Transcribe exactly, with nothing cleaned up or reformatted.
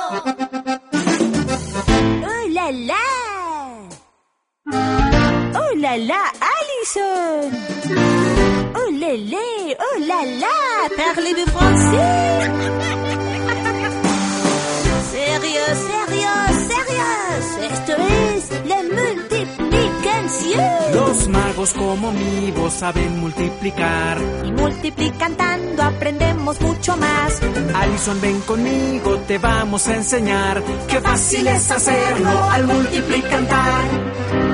¡Oh, la, la! ¡Oh, la, la, Alison! ¡Oh, la, la! ¡Oh, la, la! Parlez-vous français? Sérieux, sérieux, sérieux. Esto es la multiplicación. Los magos como mi voz saben multiplicar. Y multiplicando aprendemos mucho más. Alison, ven conmigo, te vamos a enseñar. Qué fácil es hacerlo al multiplicar.